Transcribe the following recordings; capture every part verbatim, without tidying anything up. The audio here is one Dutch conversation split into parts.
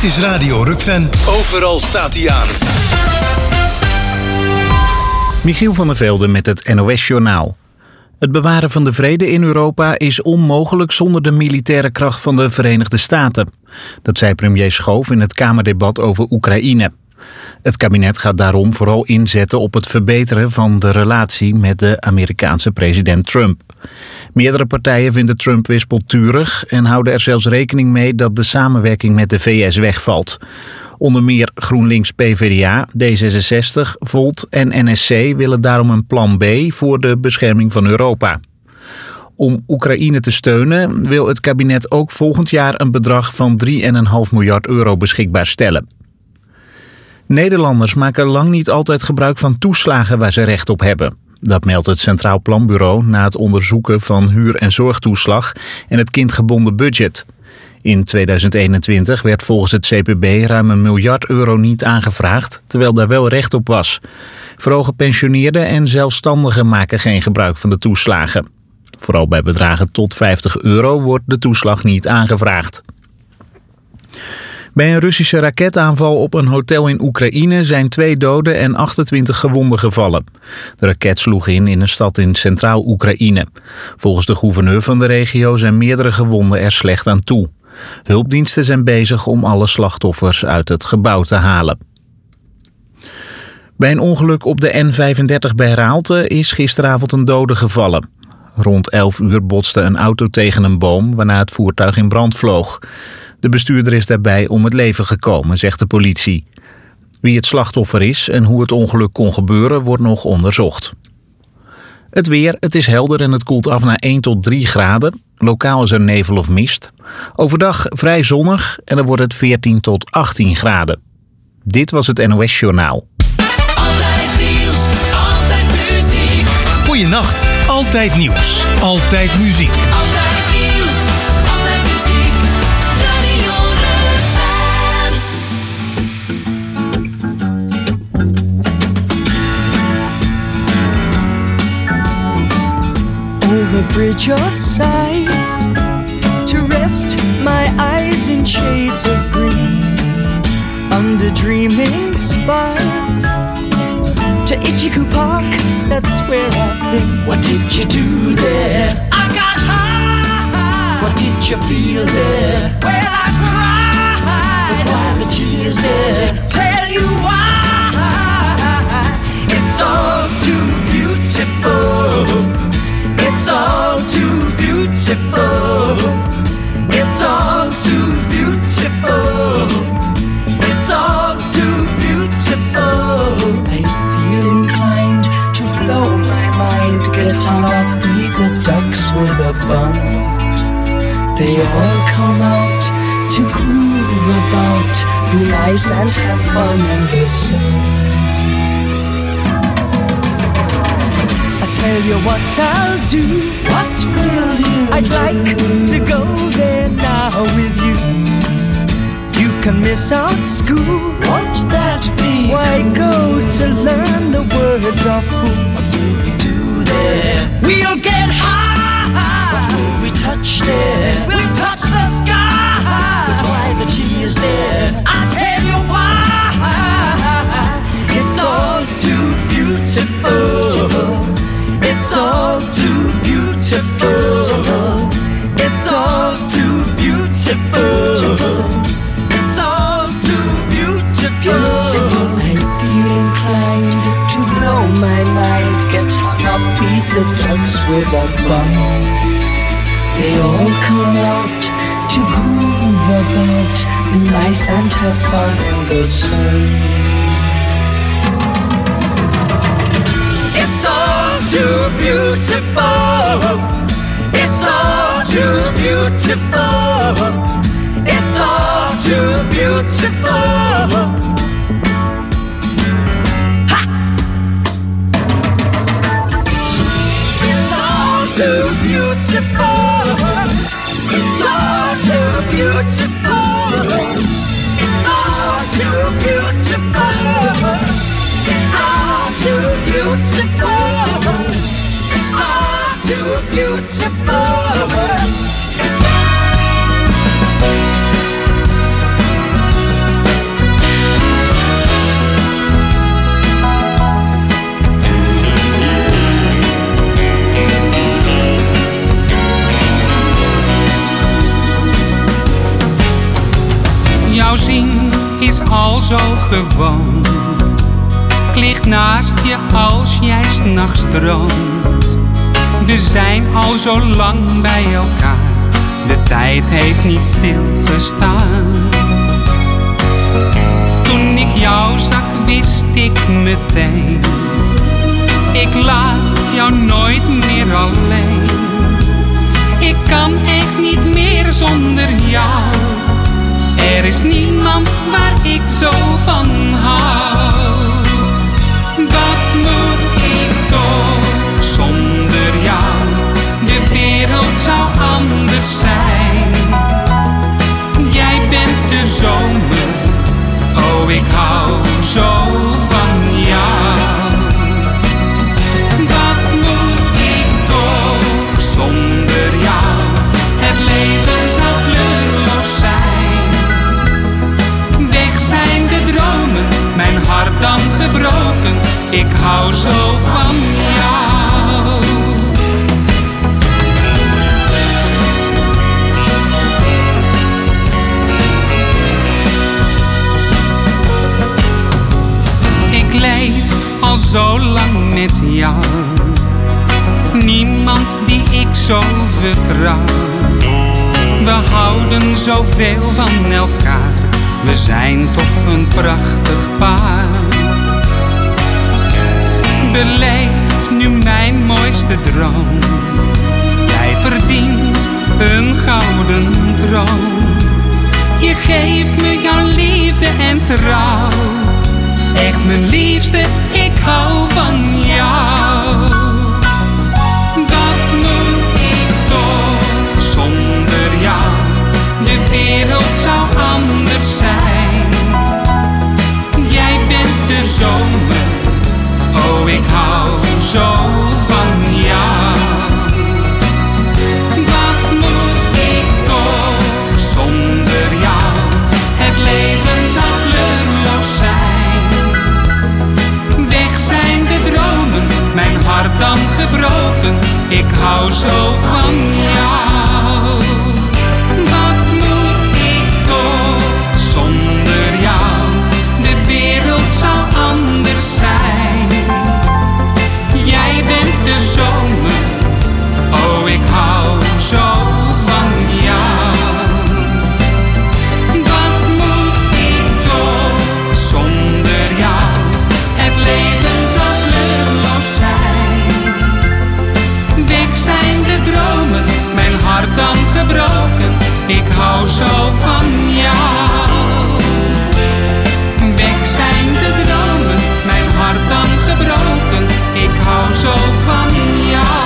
Dit is Radio Rukven. Overal staat hij aan. Michiel van der Velde met het N O S-journaal. Het bewaren van de vrede in Europa is onmogelijk zonder de militaire kracht van de Verenigde Staten. Dat zei premier Schoof in het Kamerdebat over Oekraïne. Het kabinet gaat daarom vooral inzetten op het verbeteren van de relatie met de Amerikaanse president Trump. Meerdere partijen vinden Trump wispelturig en houden er zelfs rekening mee dat de samenwerking met de V S wegvalt. Onder meer GroenLinks, P V D A, D zesenzestig, Volt en N S C willen daarom een plan B voor de bescherming van Europa. Om Oekraïne te steunen wil het kabinet ook volgend jaar een bedrag van drie komma vijf miljard euro beschikbaar stellen. Nederlanders maken lang niet altijd gebruik van toeslagen waar ze recht op hebben. Dat meldt het Centraal Planbureau na het onderzoeken van huur- en zorgtoeslag en het kindgebonden budget. In tweeduizend eenentwintig werd volgens het C P B ruim een miljard euro niet aangevraagd, terwijl daar wel recht op was. Vooral gepensioneerden en zelfstandigen maken geen gebruik van de toeslagen. Vooral bij bedragen tot vijftig euro wordt de toeslag niet aangevraagd. Bij een Russische raketaanval op een hotel in Oekraïne zijn twee doden en achtentwintig gewonden gevallen. De raket sloeg in in een stad in Centraal Oekraïne. Volgens de gouverneur van de regio zijn meerdere gewonden er slecht aan toe. Hulpdiensten zijn bezig om alle slachtoffers uit het gebouw te halen. Bij een ongeluk op de N vijfendertig bij Raalte is gisteravond een dode gevallen. Rond elf uur botste een auto tegen een boom, waarna het voertuig in brand vloog. De bestuurder is daarbij om het leven gekomen, zegt de politie. Wie het slachtoffer is en hoe het ongeluk kon gebeuren, wordt nog onderzocht. Het weer, het is helder en het koelt af naar één tot drie graden. Lokaal is er nevel of mist. Overdag vrij zonnig en dan wordt het veertien tot achttien graden. Dit was het N O S-journaal. Altijd nieuws, altijd muziek. Goeienacht, altijd nieuws, altijd muziek. Altijd nieuws, altijd muziek. Radio Rukven. Over bridge of sights, to rest my eyes in shades of green, under dreaming spires, to Ichiku Park, that's where I've been. What did you do there? I got high. What did you feel there? Well, I cried. But why the tears there? Tell you why. It's all too beautiful. It's all too beautiful. It's all too beautiful. It's all too beautiful. I feel inclined to blow my mind, get on up, feed the ducks with a bun. They all come out to groove about, be nice and have fun in the sun. Tell you what I'll do. What will you I'd do? like to go there now with you. You can miss out school. Won't that be Why go to learn the words of fool? What's we do there? We'll get high. What will we touch there? We'll touch the sky. But why the tears there? I'll tell you why. It's all too beautiful. It's all too beautiful. It's all too beautiful. It's all too beautiful. I feel inclined to blow my mind, get hung up, feed the ducks with a bun. They all come out to groove about, be nice and have fun in the sun. It's all too beautiful. It's all too beautiful. It's all too beautiful. Ha! It's all too beautiful. It's all too beautiful. It's all too beautiful. It's all too beautiful. It's all too beautiful. Jou zien is al zo gewoon. Ik lig naast je als jij 's nachts droomt. We zijn al zo lang bij elkaar. De tijd heeft niet stilgestaan. Toen ik jou zag wist ik meteen. Ik laat jou nooit meer alleen. Ik kan echt niet meer zonder jou. Er is niemand waar ik zo van hou. Wat moet ik toch zonder jou? De wereld zou anders zijn. Jij bent de zomer. Oh, ik hou zo van jou. Wat moet ik toch zonder jou? Het leven zou kleurloos zijn. Weg zijn de dromen, mijn hart dan gebroken. Ik hou zo van jou. Ik leef al zo lang met jou. Niemand die ik zo vertrouw. We houden zoveel van elkaar. We zijn toch een prachtig paar. Beleef nu mijn mooiste droom. Jij verdient een gouden troon. Je geeft me jouw liefde en trouw. Echt mijn liefste, ik hou van jou. Wat moet ik toch zonder jou? De wereld zou anders zijn. Jij bent de zomer. Oh, ik hou zo van jou. Wat moet ik toch zonder jou? Het leven zou kleurloos zijn. Weg zijn de dromen, mijn hart dan gebroken. Ik hou zo van jou. Wat moet ik toch zonder jou? De wereld zou anders zijn. Jij bent de zomer. Oh, ik hou zo van jou. Wat moet ik toch zonder jou? Het leven zal kleurloos zijn. Weg zijn de dromen, mijn hart dan gebroken. Ik hou zo van jou. Weg zijn de dromen, mijn hart dan gebroken. Ik hou zo van jou.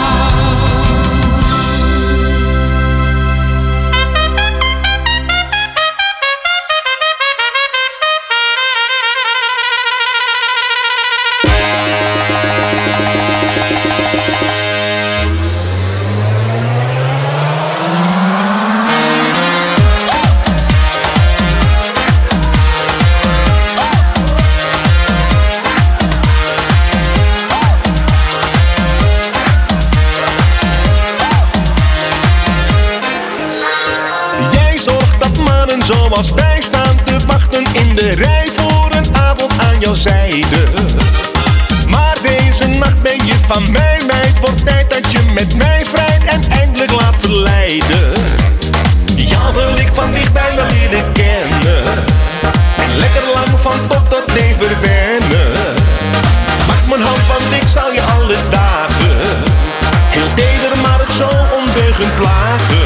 Zoals wij staan te wachten in de rij voor een avond aan jouw zijde. Maar deze nacht ben je van mij, meid. Wordt tijd dat je met mij vrijt en eindelijk laat verleiden. Jou wil ik van dichtbij wel leren kennen. En lekker lang van top tot teen verwennen. Maak mijn hand, want ik zal je alle dagen heel teder, maar het zo ondeugend plagen.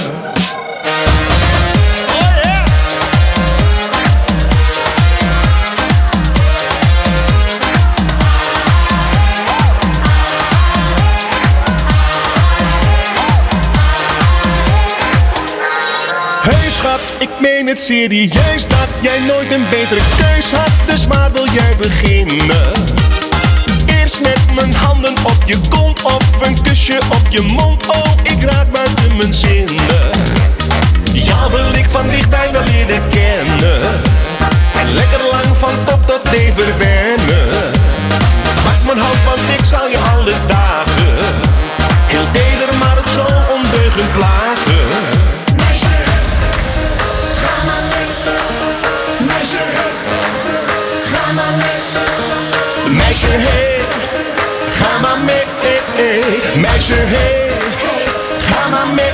Ik meen het serieus dat jij nooit een betere keus had. Dus waar wil jij beginnen? Eerst met mijn handen op je kont of een kusje op je mond. Oh, ik raak buiten mijn zinnen. Jou wil ik van dichtbij wel leren kennen. En lekker lang van top tot teen verwennen. Maak mijn hand, want ik zal je alle dagen heel teder, maar het zo ondeugend plagen. Ga maar mee. ze, hey, ga maar mee.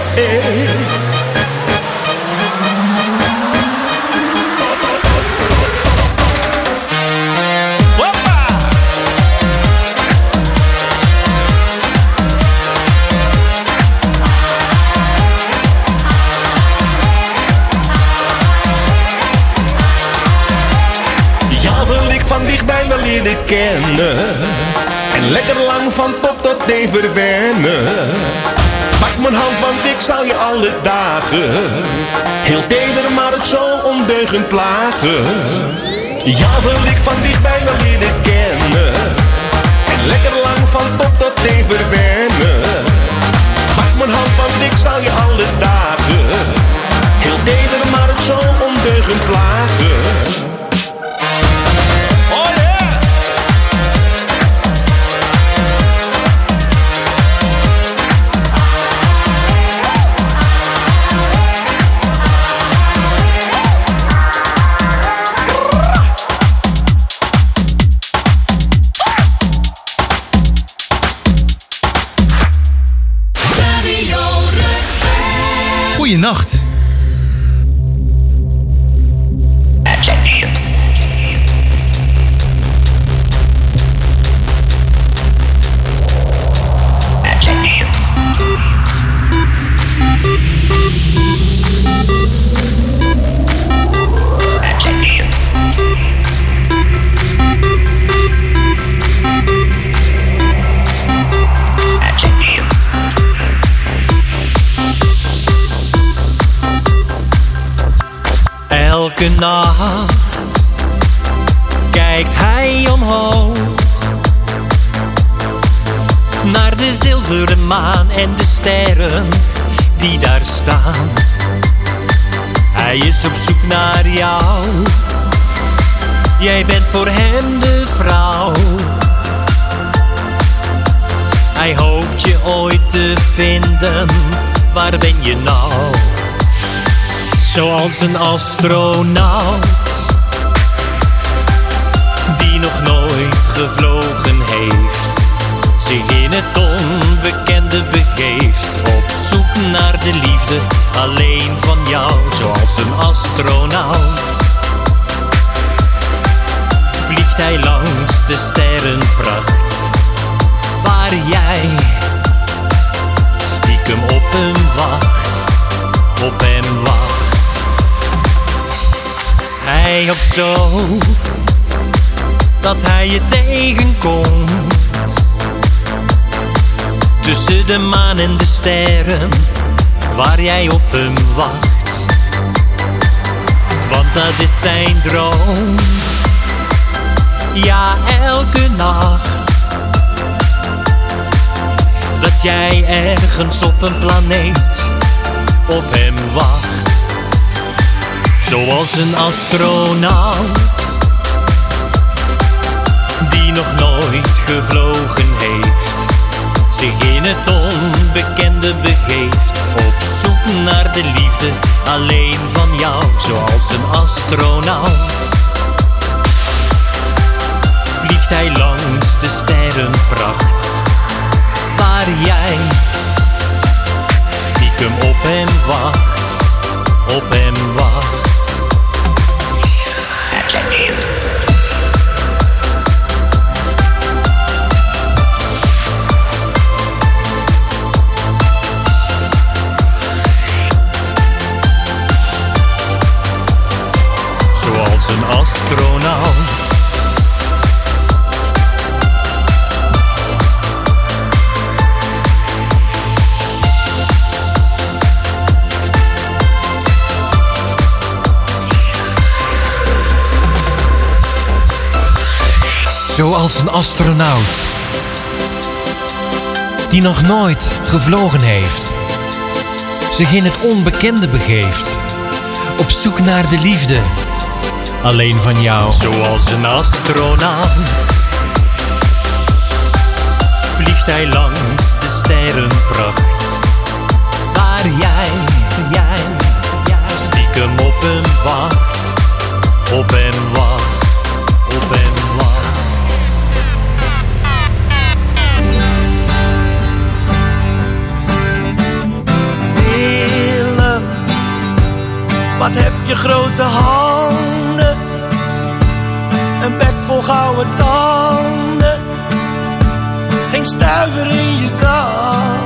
Van dichtbij wel leren kennen en lekker lang van top tot teen verwennen. Pak mijn hand, want ik zal je alle dagen heel teder, maar het zo ondeugend plagen. Jou wil ik van dichtbij wel leren kennen en lekker lang van top tot teen verwennen. Pak mijn hand, want ik zal je alle dagen heel teder, maar het zo ondeugend plagen. Goeienacht. Elke nacht kijkt hij omhoog naar de zilveren maan en de sterren die daar staan. Hij is op zoek naar jou, jij bent voor hem de vrouw. Hij hoopt je ooit te vinden, waar ben je nou? Zoals een astronaut die nog nooit gevlogen heeft, zich in het onbekende begeeft, op zoek naar de liefde alleen van jou. Zoals een astronaut vliegt hij langs de sterrenpracht, waar jij stiekem op hem wacht, op hem wacht. Hij hoopt zo dat hij je tegenkomt tussen de maan en de sterren, waar jij op hem wacht. Want dat is zijn droom, ja, elke nacht, dat jij ergens op een planeet op hem wacht. Zoals een astronaut die nog nooit gevlogen heeft, zich in het onbekende begeeft, op zoek naar de liefde alleen van jou. Zoals een astronaut vliegt hij langs de sterrenpracht, waar jij stiekem op hem wacht, op hem wacht. Zoals een astronaut Zoals een astronaut die nog nooit gevlogen heeft, zich in het onbekende begeeft, op zoek naar de liefde alleen van jou. Zoals een astronaut vliegt hij langs de sterrenpracht, waar jij, jij, jij stiekem op hem wacht, op hem wacht, op hem wacht. je grote handen, een bek vol gouden tanden, geen stuiver in je zak.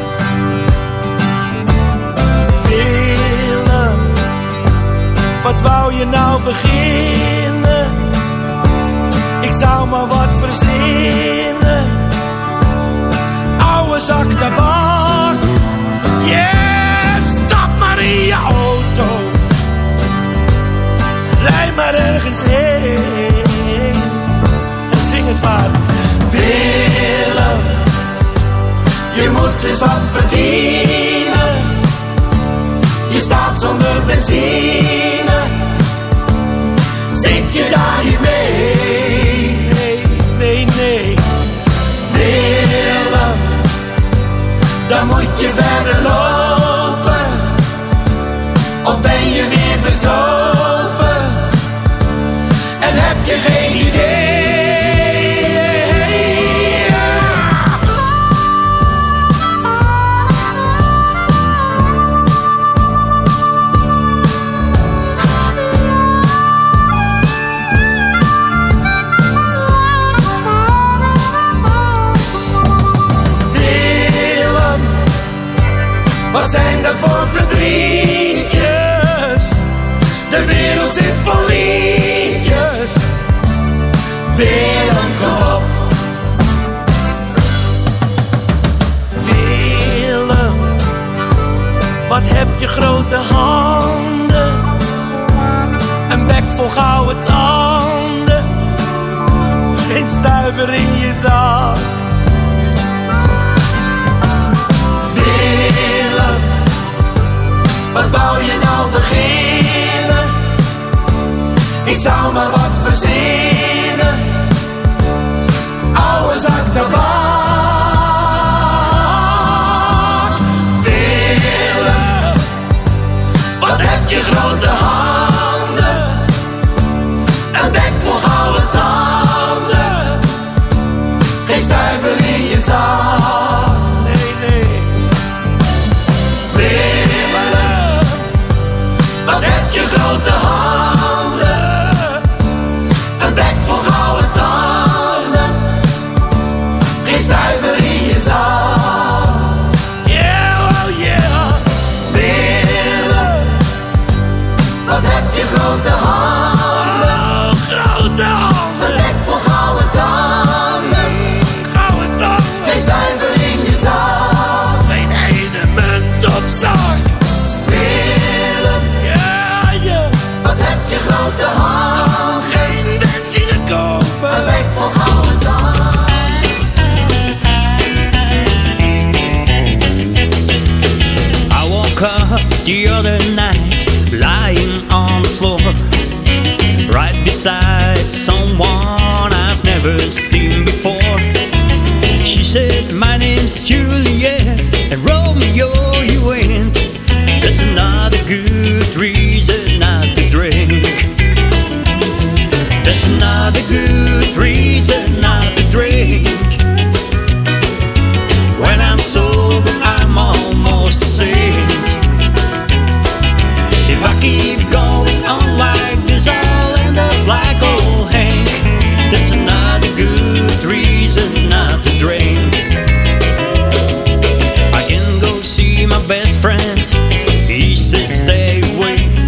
Willem, wat wou je nou beginnen? Ik zou maar wat verzinnen. Oude zak tabak, yeah, stap maar in je auto. Rij maar ergens heen en zing het maar. Willem, je moet eens wat verdienen. Je staat zonder benzine. Zit je daar niet mee? Nee, nee, nee. Willem, dan moet je verder lopen. Of ben je weer bezopen en heb je geen idee? Wat zijn dat voor verdrietjes? De wereld zit vol liedjes. Willem, kom op. Willem, wat heb je grote handen, een bek vol gouden tanden, geen stuiver in je zak. Willem, wat wou je nou beginnen? Ik zou maar wat verzinnen. Oude zak tabak. Willem, wat heb je grote handen, een bek vol gouden tanden, geen stuiver in je zak. Wat heb je grote handen, een bek vol gouden tanden, geen stuiver in je zak. Yeah, oh yeah. Willem, wat heb je grote handen, oh, grote handen, een bek vol gouden tanden, gouden tanden, geen stuiver in je zak, geen ene munt op zak. Grote hand, geen benzine kopen, een week vol gouden tanden. I woke up the other night, lying on the floor, right beside someone I've never seen before. She said, my name's Juliet, and Romeo you ain't. That's another good reason not to drink. That's another good reason not to drink. When I'm sober, I'm almost a saint. If I keep going on like this, I'll end up like old Hank. That's another good reason not to drink. I can go see my best friend. He said stay away.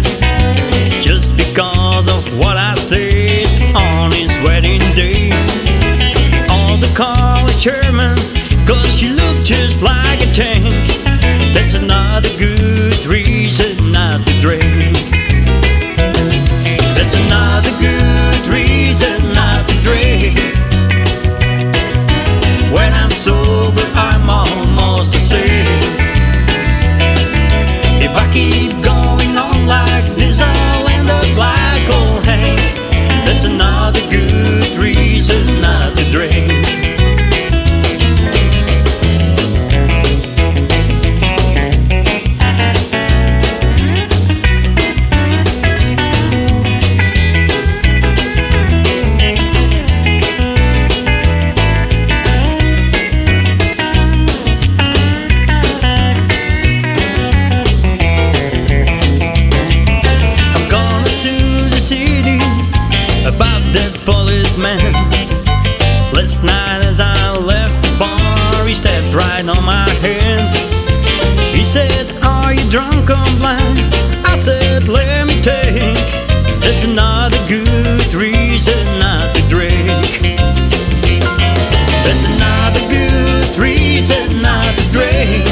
come blind. I said, let me take. That's another good reason not to drink. That's another good reason not to drink.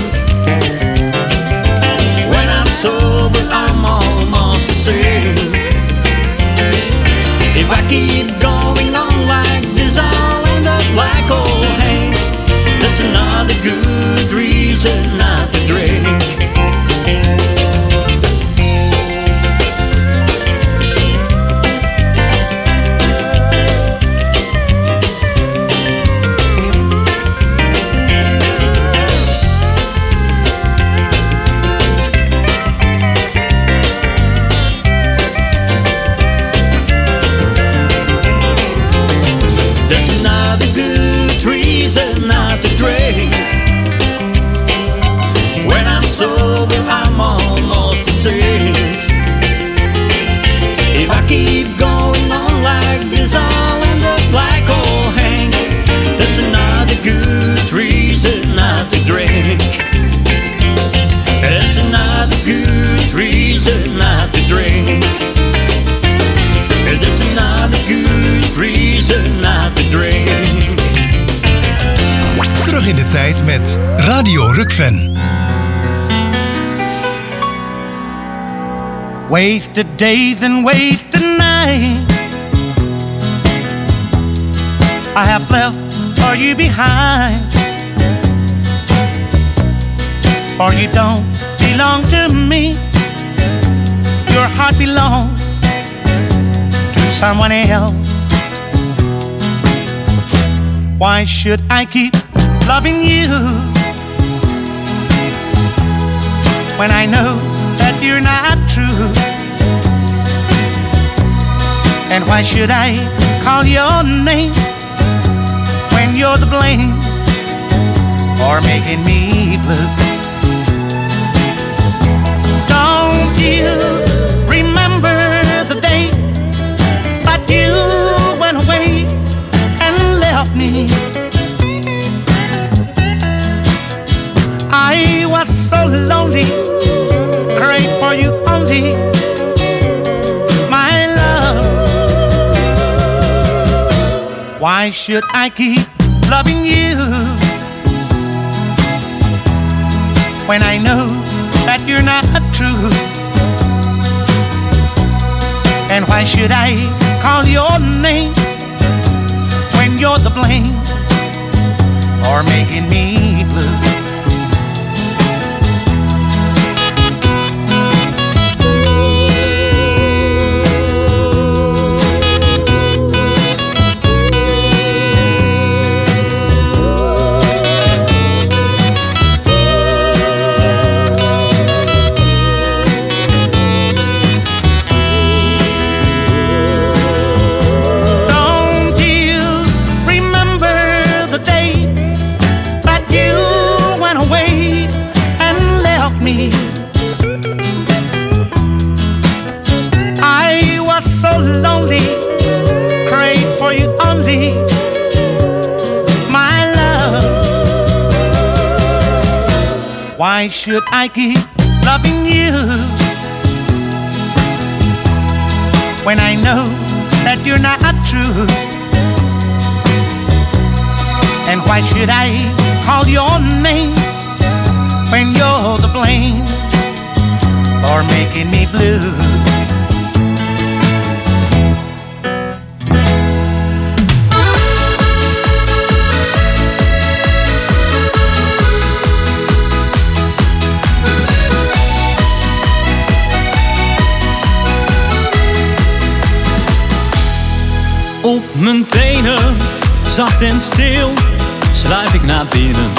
When I'm sober, I'm almost the same. If I keep going on like this, I'll end up like old Hank. That's another good reason not to drink. Not to drink. When I'm sober, I'm almost a saint. If I keep going on like this, I'll end up like old Hank. That's another good reason not to drink. That's another good reason not to drink. That's another good reason not to drink. Terug in de tijd met Radio Rukven. Wasted days and wasted nights I have left for you behind. For you don't belong to me. Your heart belongs to someone else. Why should I keep loving you when I know that you're not true? And why should I call your name when you're the blame for making me blue? Don't you remember the day that you went away and left me? I was so lonely, prayed for you only, my love. Why should I keep loving you when I know that you're not true? And why should I call your name when you're the blame for making me blue? I was so lonely, prayed for you only, my love. Why should I keep loving you when I know that you're not true? And why should I call your name when you're the blame for making me blue? Op mijn tenen, zacht en stil, sluip ik naar binnen.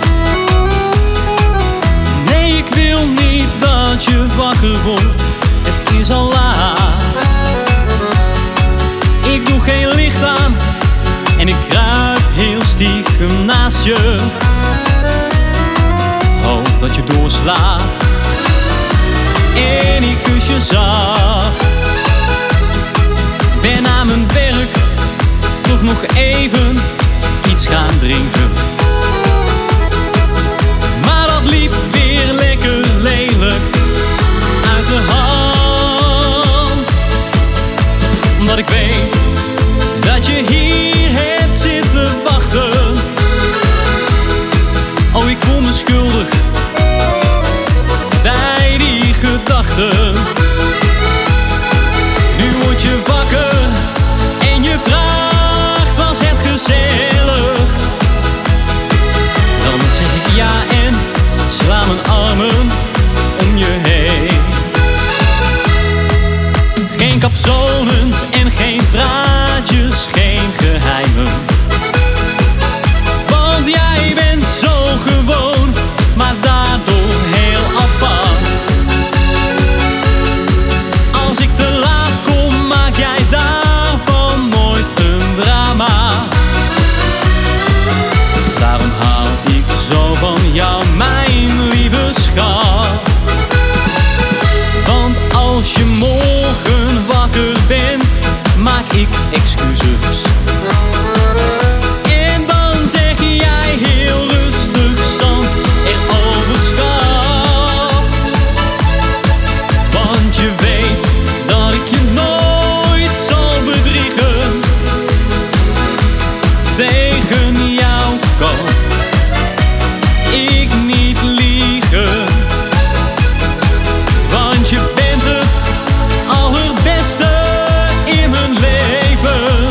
Nee, ik wil niet dat je wakker wordt, het is al laat. Ik doe geen licht aan en ik kruip heel stiekem naast je. Hoop dat je doorslaat en ik kus je zacht. Ben aan mijn werk, toch nog even iets gaan drinken. Maar dat liep weer lekker lelijk omdat ik weet dat je hier hebt zitten wachten. Oh, ik voel me schuldig bij die gedachten. Nu word je wakker en je vraagt, was het gezellig? Dan zeg ik ja en sla mijn armen om je heen. Geen capsonens en geen praatjes, geen geheimen. Want jij bent zo gewoon, maar daardoor heel apart. Als ik te laat kom, maak jij daarvan nooit een drama. Daarom hou ik zo van jou, mijn lieve schat. Want als je morgen wakker bent, maak ik excuses. En dan zeg jij heel rustig, zand erover, schat. Want je weet dat ik je nooit zal bedriegen. Tegen jou kan ik niet liegen. Want je bent het allerbeste in mijn leven.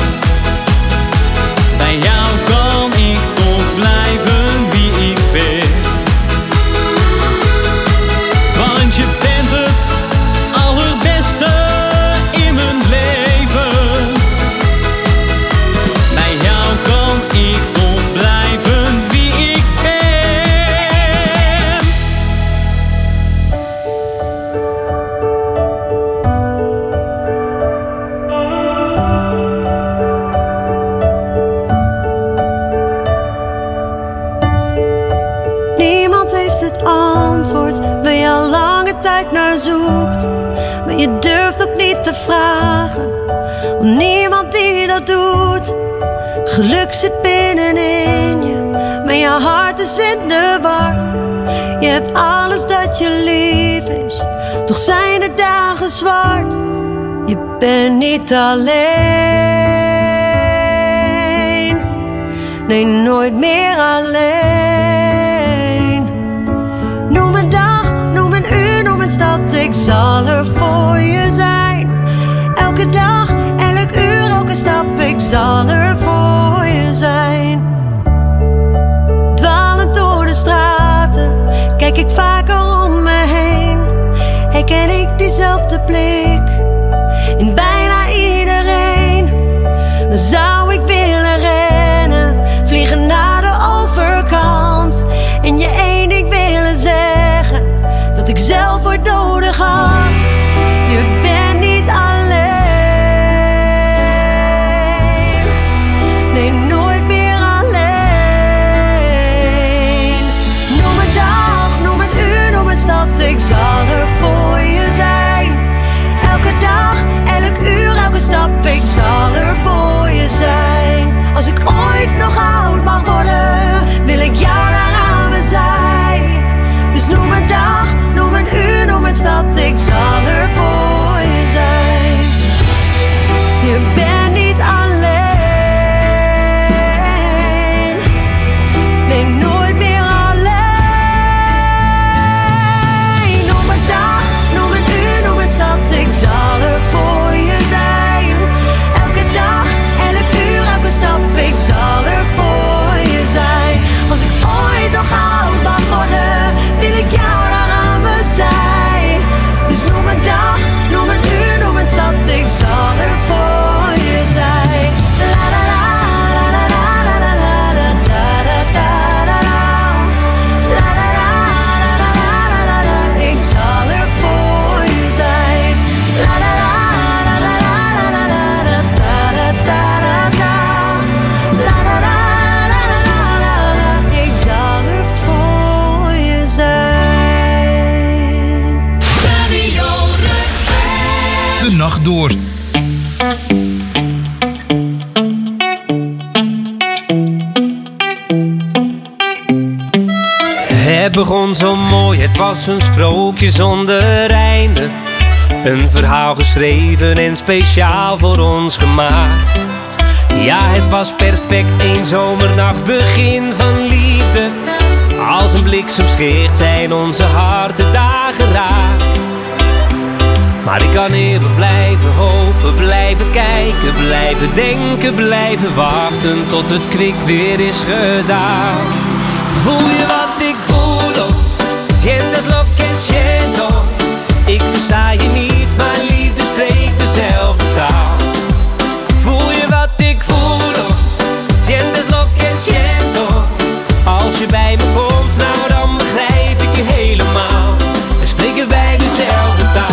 Bij jou kan ik toch blijven wie ik ben. Want je bent het allerbeste in mijn leven. Bij jou kan ik toch blijven wie ik ben. Niemand heeft het antwoord waar je al lange tijd naar zoekt. Maar je durft ook niet te vragen, want niemand die dat doet. Geluk zit binnenin je, maar je hart is in de war. Je hebt alles dat je lief is, toch zijn de dagen zwart. Je bent niet alleen, nee, nooit meer alleen. Noem een dag, noem een uur, noem een stad, ik zal er voor je zijn. Elke dag, elk uur, elke stap, ik zal er voor je zijn. Dwalend door de straten, kijk ik vaker om me heen. Herken ik diezelfde blik in bijna iedereen. Dan zou ik willen rennen, vliegen naar de overkant. En je één ding willen zeggen, dat ik zelf ooit nodig had. Je bent niet alleen, nee, nooit meer alleen. Noem een dag, noem een uur, noem een stad, ik zal er voor je zijn. Elke dag, elk uur, elke stap, ik zal er voor je zijn. Als ik ooit nog oud mag worden, wil ik jou daar aan mijn zij. Dus noem een dag, noem een uur, noem een stad, ik zal er voor je zijn. Je bent niet alleen, nee, nooit meer alleen. Noem een dag, noem een uur, noem een stad, ik zal er voor je zijn. Elke dag, elk uur, elke stap, ik zal er voor je zijn. Als ik ooit nog oud mag worden, wil ik jou daar aan mijn zij. Dus noem een dag, noem een uur, noem een stad, ik zal er voor je zijn. La la la la la la la la la la la la la la. La la la la la la la la la. Ik zal er voor je zijn. La la la la la la la la la la la la la. La la la la la la la la. Ik zal er voor je zijn. Radio Rutger. De nacht door. Het begon zo mooi, het was een sprookje zonder einde. Een verhaal geschreven en speciaal voor ons gemaakt. Ja, het was perfect, een zomernacht, begin van liefde. Als een bliksemschicht zijn onze harten daar geraakt. Maar ik kan eeuwig blijven hopen, blijven kijken, blijven denken, blijven wachten tot het kwik weer is gedaald. Voel je wat ik voel? Sientes lo que siento. Ik versta je niet, maar liefde spreekt dezelfde taal. Voel je wat ik voel? Sientes lo que siento. Als je bij me komt, nou dan begrijp ik je helemaal. En spreken wij dezelfde taal.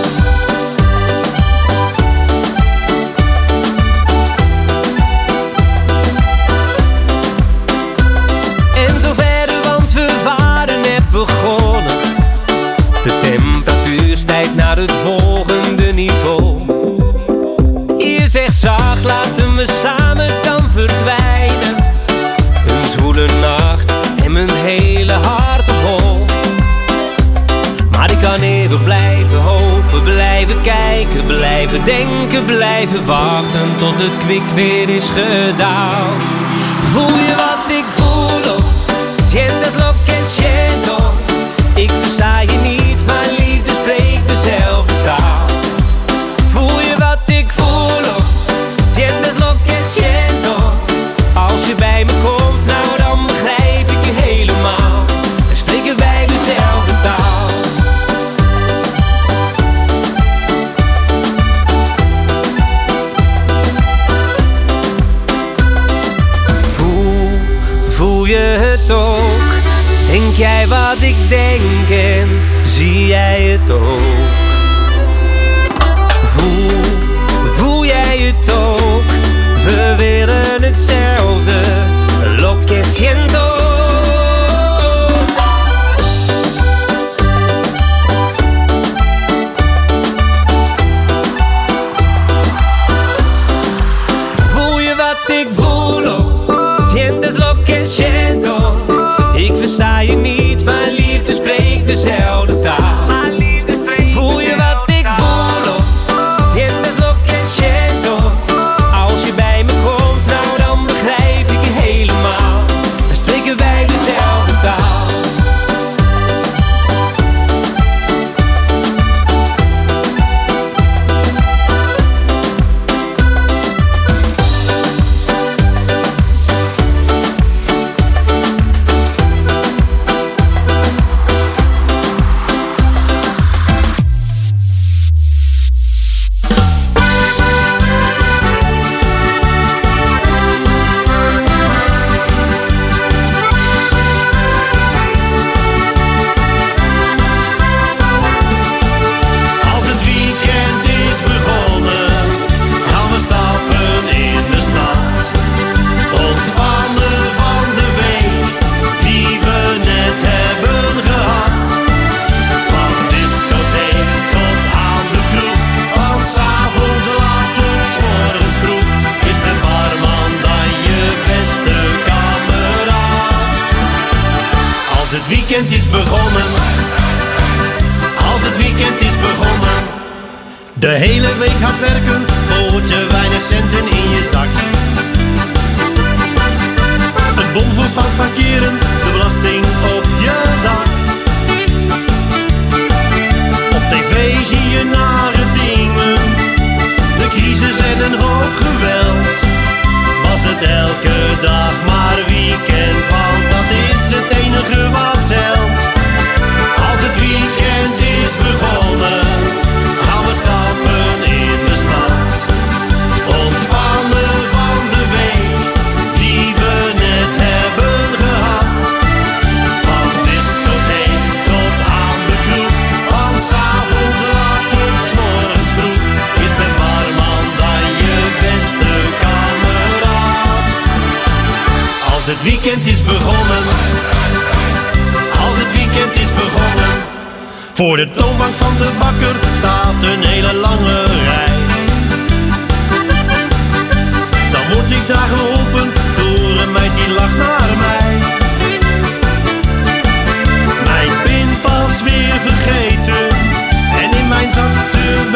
En zo verder, want we waren net begonnen. De temperatuur stijgt naar het volgende niveau. Je zegt zacht, laten we samen dan verdwijnen. Een zwoele nacht en mijn hele hart op hol. Maar ik kan eeuwig blijven hopen, blijven kijken, blijven denken, blijven wachten tot het kwik weer is gedaald. Voel je wat ik voel? Sientes lo que siento. Ik versta je niet, maar liefde spreekt dezelfde taal. Voel je wat ik voel? Sientes lo que siento. Als je bij me komt, nou dan begrijp ik je helemaal. En spreken wij dezelfde taal. Voel, voel je het ook? Denk jij wat ik denk en zie jij het ook? Voel, voel jij het ook? We willen hetzelfde, lo que siento. Voel je wat ik voel? Sientes lo que siento. Ik versta je niet, maar liefde spreekt dezelfde taal. Voel je wat ik voel? Sientes lo que siento. Als je bij me komt, nou dan begrijp ik je helemaal. Dan spreken wij dezelfde taal. Het weekend is begonnen, als het weekend is begonnen. De hele week hard werken, voor te weinig centen in je zak. Een bon voor fout parkeren, de belasting op je dak. Op tv zie je nare dingen, de crisis en een hoop geweld. Was het elke dag maar weekend, want dat is het enige wat telt. Als het weekend is begonnen, gaan we stappen in de stad. Ontspannen van de week die we net hebben gehad. Van discotheek tot aan de kroeg, van 's avonds laat tot 's morgens vroeg, is de barman dan je beste kameraad. Als het weekend is begonnen, als het weekend is begonnen. Voor de toonbank van de bakker staat een hele lange rij. Dan word ik daar geholpen door een meid die lacht naar mij. Mijn pinpas weer vergeten en in mijn zak te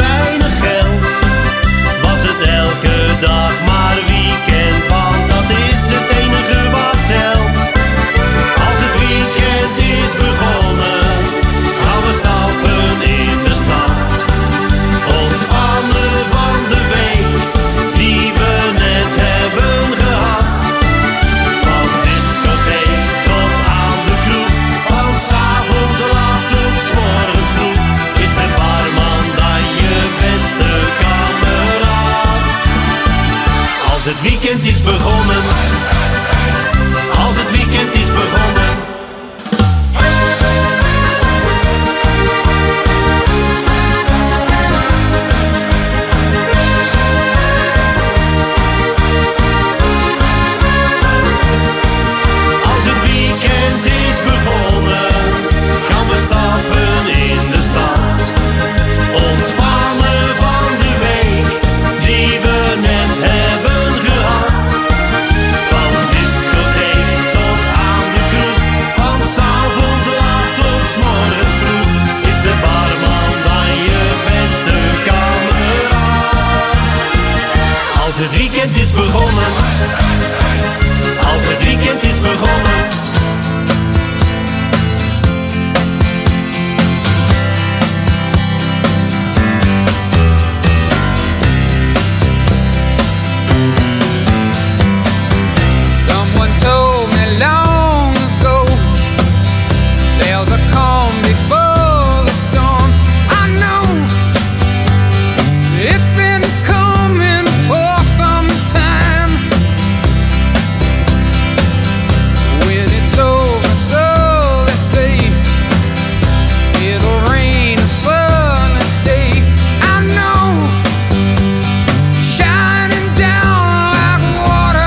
dag maar weekend, want dat is het enige wat telt. Als het weekend is begonnen, gaan we stappen in de stad. Ontspannen van de week die we net hebben gehad. Van discotheek tot aan de kroeg, van 's avonds laat tot 's morgens vroeg, is de barman dan je beste kameraad. Als het weekend is begonnen, als het weekend is begonnen. Als het weekend is begonnen, gaan we stappen in de stad. Ontspannen van de week die we net hebben gehad. Van discotheek tot aan de kroeg, van 's avonds laat tot 's morgens vroeg, is de barman dan je beste kameraad. Als het weekend is begonnen, als het weekend is begonnen. Someone told me long ago, there's a calm before the storm. I know it's been coming for some time. When it's over, so they say, it'll rain a sunny day. I know, shining down like water.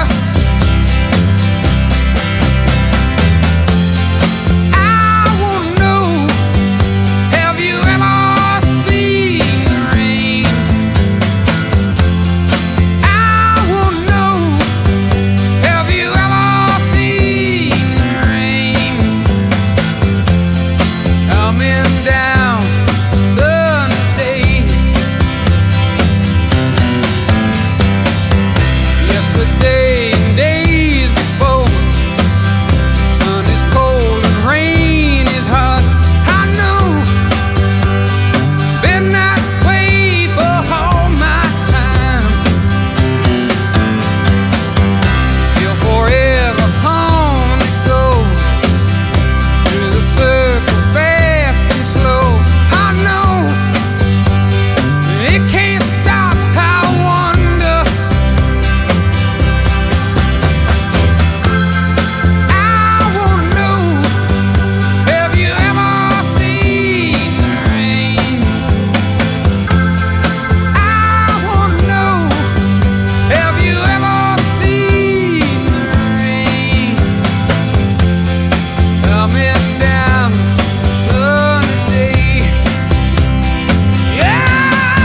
I wanna know, have you ever seen the rain? I wanna know, have you ever seen the rain? Coming down Sunday. Yesterday and days before, sun is cold and rain is hot. I know, been that way for all my time. Till forever on it goes, through the circle fast and slow. I know, it can't stop. I wonder, I wanna know, have you ever seen the rain? I wanna know, have you ever seen the rain? Coming down sunny day. Yeah,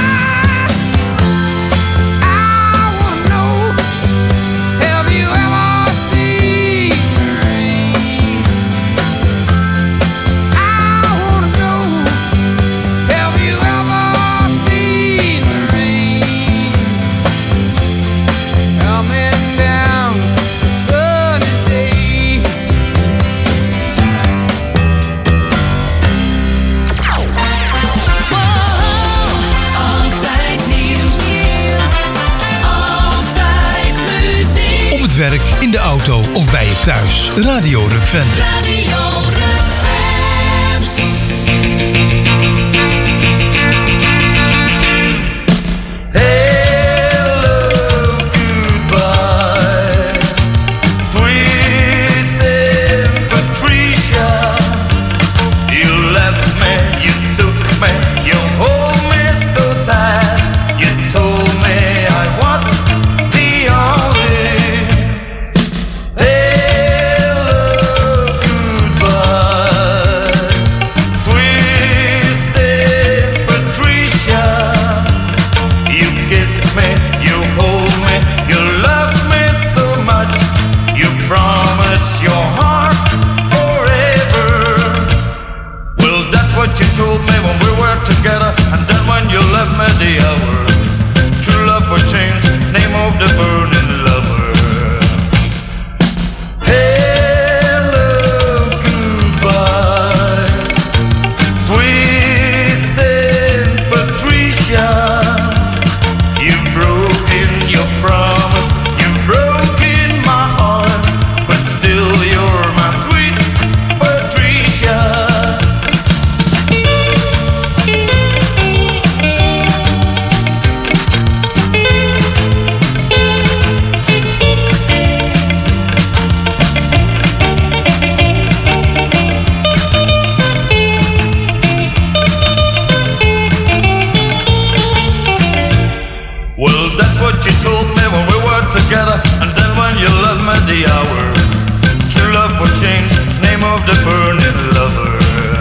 I wanna know, have you ever seen the rain? I wanna know, have you ever seen the rain? Coming down sunny day. Altijd nieuws, altijd muziek. Op het werk, in de auto of bij je thuis. Radio Rukvende. Radio Patricia, you left me, you took me, you hold me so tight. You told me I was the only. Hello, goodbye. what you told me when we were together. And then when you left me the hour, true love will change, name of the burning lover.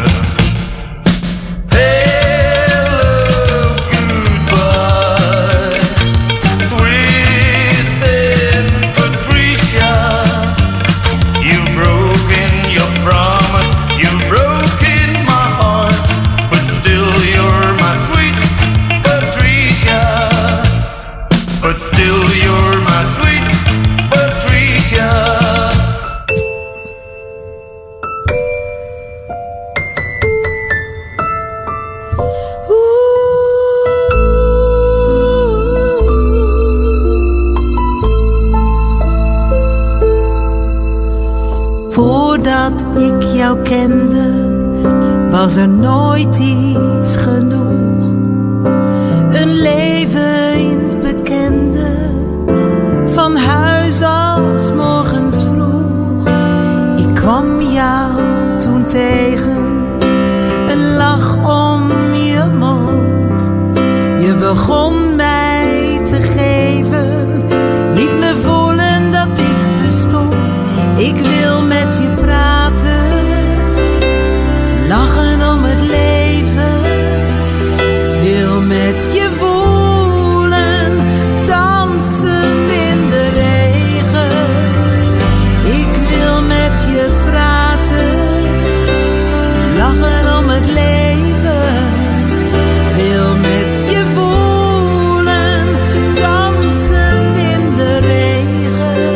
Voordat ik jou kende, was er nooit iets genoeg. Een leven in het bekende, van huis als morgens vroeg. Ik kwam jou toen tegen, een lach om je mond. Je begon mij te geven, liet me voelen dat ik bestond. Ik wil met je praten, lachen om het leven. Wil met je voelen, dansen in de regen. Ik wil met je praten, lachen om het leven. Wil met je voelen, dansen in de regen.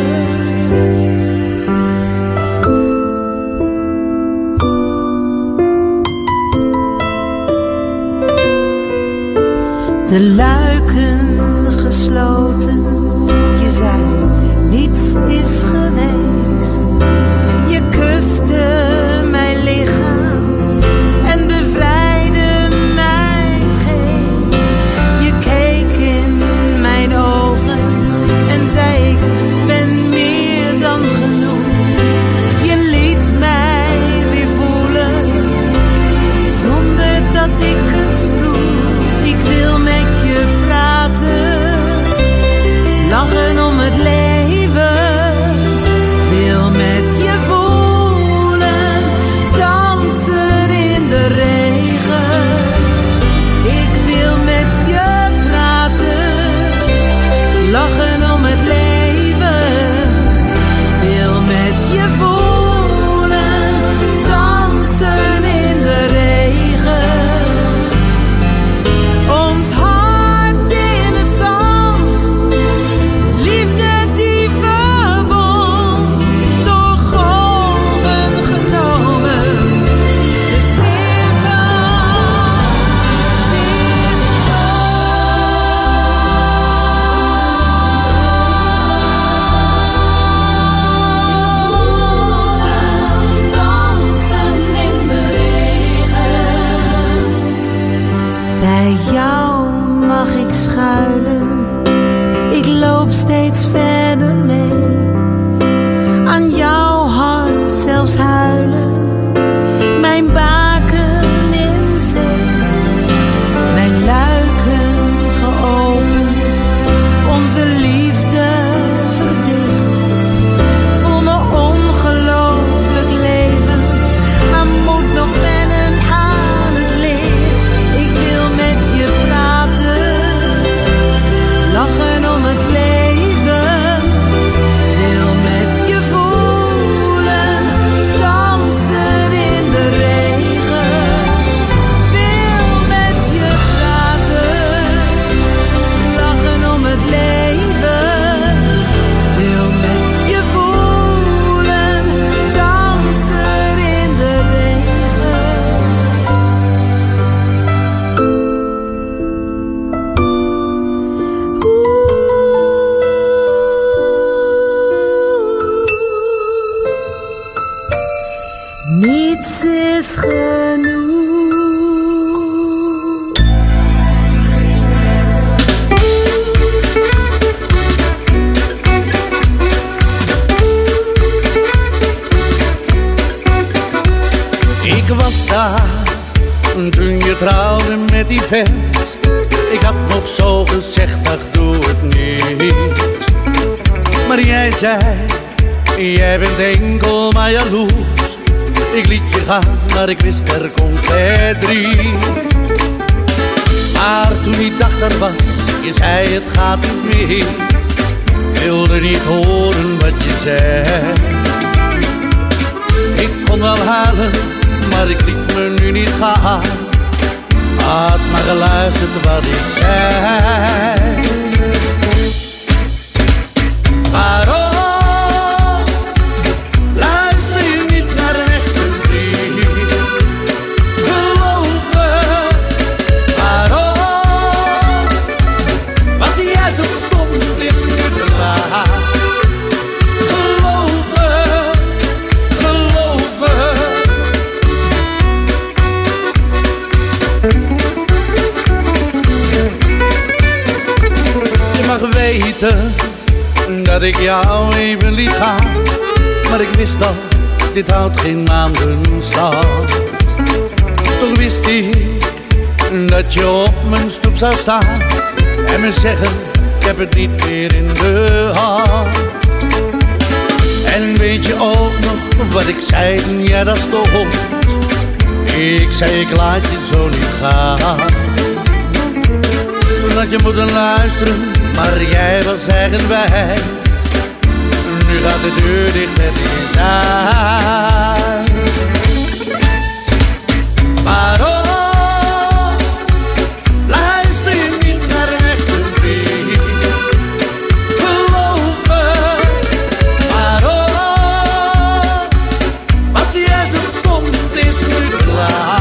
De luiken gesloten, je zei niets is geweest. Je kuste mijn lichaam en bevrijdde mijn geest. Je keek in mijn ogen en zei ik ben meer dan genoeg. Je liet mij weer voelen, zonder dat ik het vroeg. Ik wil met je praten, lachen om het leven. Wil met je voelen, dansen in de regen. Ik wil met je praten, lachen om het leven. Wil met je voelen, dansen in de regen. Ons hart in het zand, liefde die verbond, door golven genomen, de cirkel weer rond. Dansen in de regen. Bij jou mag ik schuilen, ik loop steeds verder mee. Aan jouw hart zelfs huilen, mijn baken in zee. Mijn luiken geopend, onze liefde verdicht. Voel me ongelooflijk levend, maar moet nog wennen aan het licht. Ik wil met je praten, lachen om het leven. Wil met je voelen, dansen in de regen. Wil met je praten, lachen om het leven. Wil met je voelen, dansen in de regen. Niets is genoeg. Ik was daar toen je trouwde met die vent. Ik had nog zo gezegd, ach doe het niet. weet. Maar jij zei, jij bent enkel maar jaloers. Ik liet je gaan, maar ik wist er komt verdriet. Maar toen die dag er was, je zei het gaat niet meer. Wilde niet horen wat je zei. Ik kon wel huilen, maar ik liet me nu niet gaan. Had maar geluisterd wat ik zei. Waarom luister je niet naar een echte vriend? Geloof me. Waarom was jij zo stom? Het is nu te laat. Geloof me, geloof me. Je mag weten dat ik jou even liet gaan, maar ik wist al, dit houdt geen maanden stand. Toch wist ik dat je op mijn stoep zou staan en me zeggen, ik heb het niet meer in de hand. En weet je ook nog wat ik zei toen jij daar stond? Ik zei, ik laat je zo niet gaan. Toen had je moeten luisteren, maar jij was eigenwijs. Nu gaat de deur dicht met je zijn. Waarom luister je niet naar een echte vriend? Geloof me. Waarom was jij zo stom? Het is nu te laat.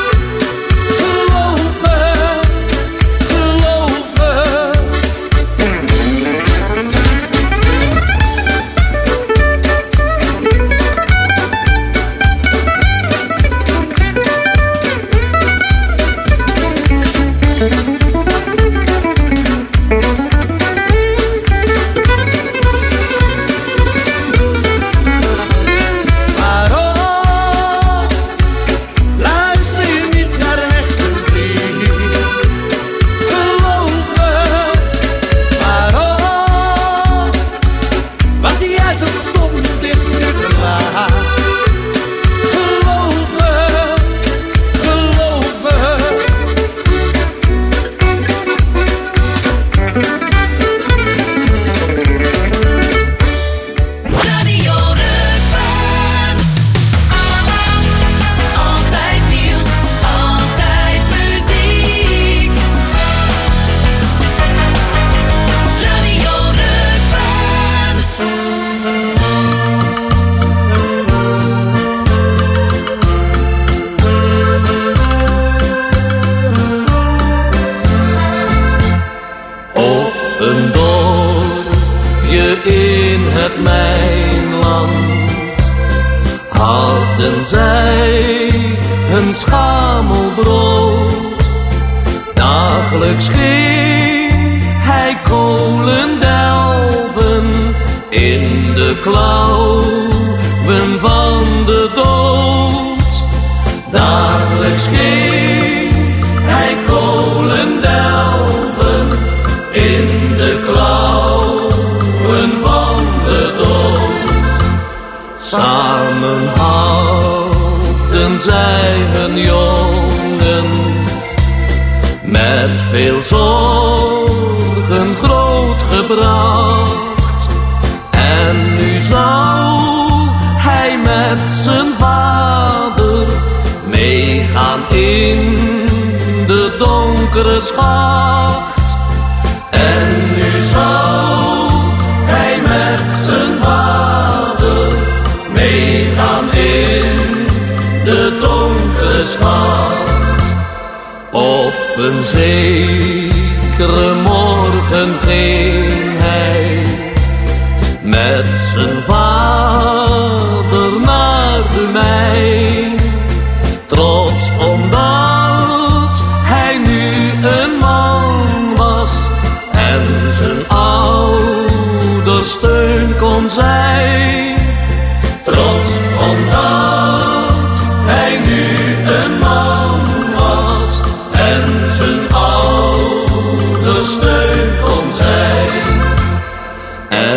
Schacht. En nu zou hij met zijn vader meegaan in de donkere schacht. Op een zekere morgen ging hij met zijn vader naar de mijn, trots omdat hij nu een man was en zijn ouders steun kon zijn. Trots omdat hij nu een man was en zijn ouders steun kon zijn.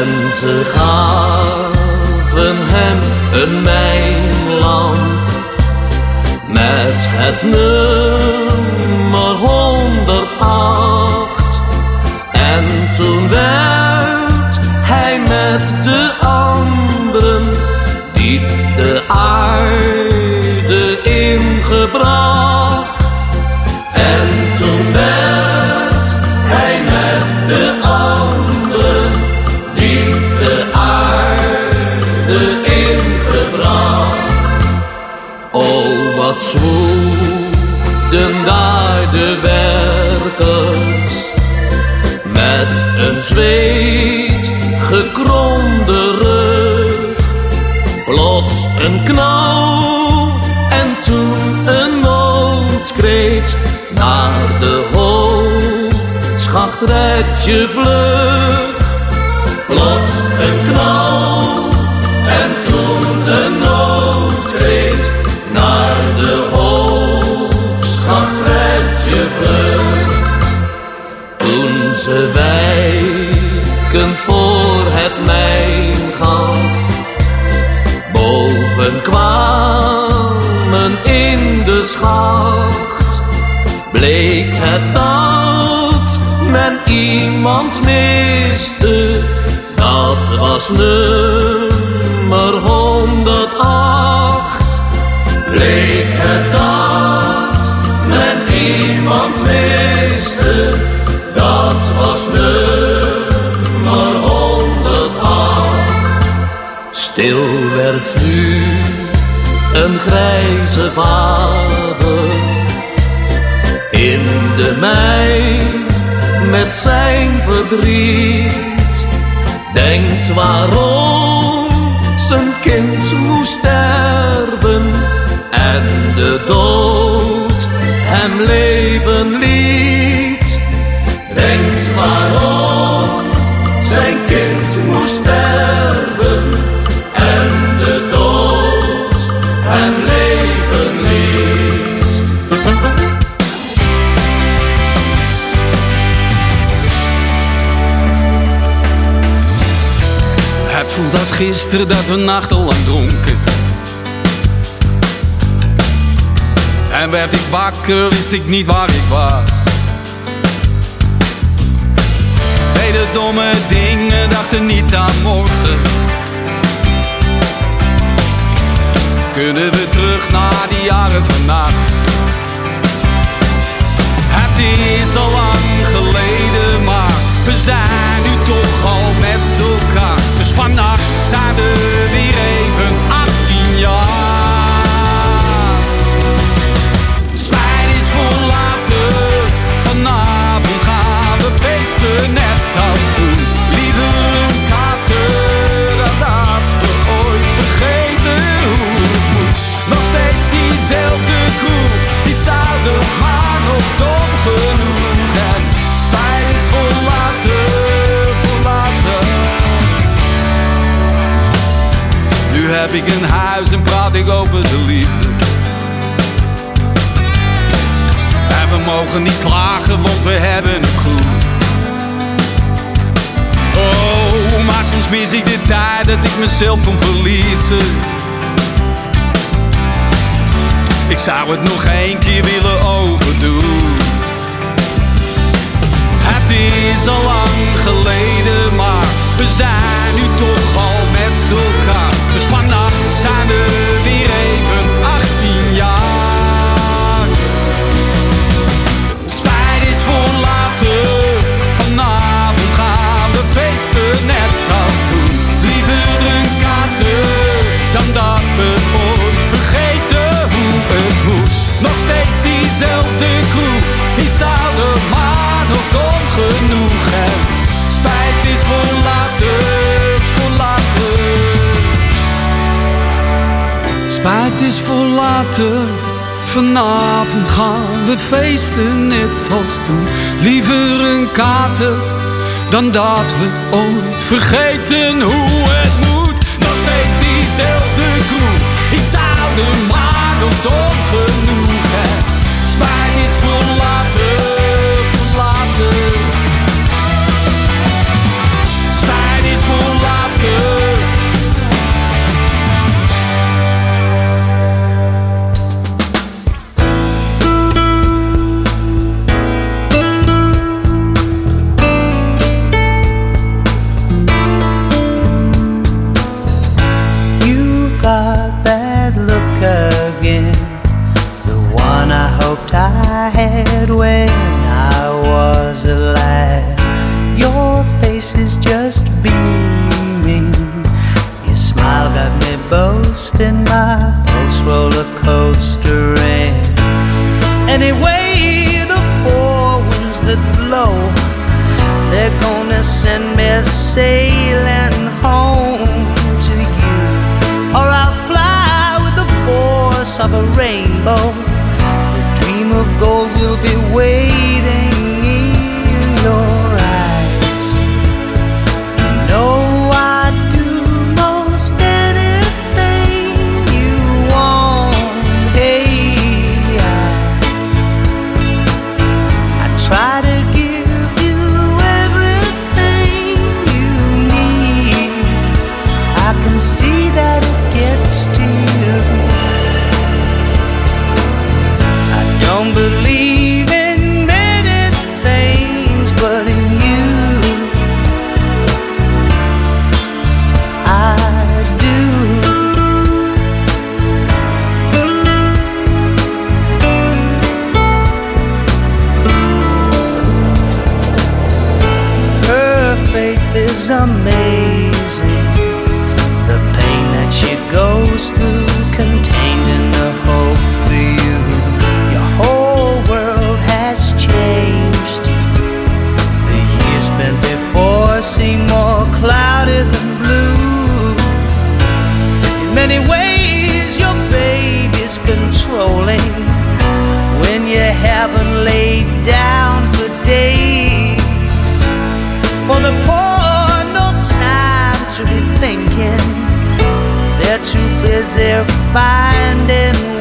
En ze gaven hem een mijnlamp met het nummer honderdacht. En toen werd hij met de anderen diep de aarde ingebracht. En toen werd hij met de anderen diep de aarde ingebracht. Oh, wat zwoegden daar de werkers met een zweet gekromde rug. Plots een knauw en toen een noodkreet. Naar de hoofdschacht red je vlug. Plots een knauw en toen een noodkreet. Naar de hoofdschacht red je vlug. Toen ze wijkend voor het mijngas boven kwamen in de schacht, bleek het dat men iemand miste. Dat was nummer honderdacht. Bleek het dat men iemand miste. Dat was nummer honderdacht. Stil werd nu een grijze vader in de mijn met zijn verdriet. Denkt waarom zijn kind moest sterven en de dood hem leven liet. Denkt waarom zijn kind moest sterven en de dood hem leven liet. Het voelt als gisteren dat we nachtenlang dronken. En werd ik wakker, wist ik niet waar ik was. Deden domme dingen, dachten niet aan morgen. Kunnen we terug naar die jaren vannacht? Het is al lang geleden, maar we zijn nu toch al met elkaar. Dus vannacht zijn we weer even achttien jaar. Spijt is voor later, vanavond gaan we feesten net als toen. Liever een kater dan dat we ooit vergeten hoe het moet. Nog steeds diezelfde kroeg, iets ouder maar nog dom genoeg. En spijt is voor later, voor later. Nu heb ik een huis en praat ik over de liefde. En we mogen niet klagen, want we hebben het goed. Oh, maar soms mis ik de tijd dat ik mezelf kon verliezen. Ik zou het nog één keer willen overdoen. Het is al lang geleden, maar we zijn nu toch al met elkaar. Dus vannacht zijn we weer even achttien jaar. Spijt is voor later, vanavond gaan we feesten net als toen. Liever een kater dan dat we ooit vergeten hoe het moet. Nog steeds diezelfde kroeg, iets ouder maar nog dom genoeg. En spijt is voor later, voor later. Spijt is voor later, vanavond gaan we feesten net als toen. Liever een kater dan dat we ooit vergeten hoe het moet. Nog steeds diezelfde kroeg, iets ouder maar nog dom genoeg. En spijt is voor later, voor later. Spijt is voor later. face is just beaming. Your smile got me boasting, my pulse roller coastering. Anyway, the four winds that blow, they're gonna send me sailing home to you. Or I'll fly with the force of a rainbow. The dream of gold will be waiting in your eyes. You know I'd do most anything you want. Hey, I, I try to give you everything you need. I can see that it gets to you. I don't believe in many things, but in you I do. Her faith is amazing. The pain that she goes through, contained in the hope for you. Your whole world has changed. The years spent before seem more cloudy than blue. In many ways your baby's controlling when you haven't laid down for days. For the poor, no time to be thinking. They're too busy finding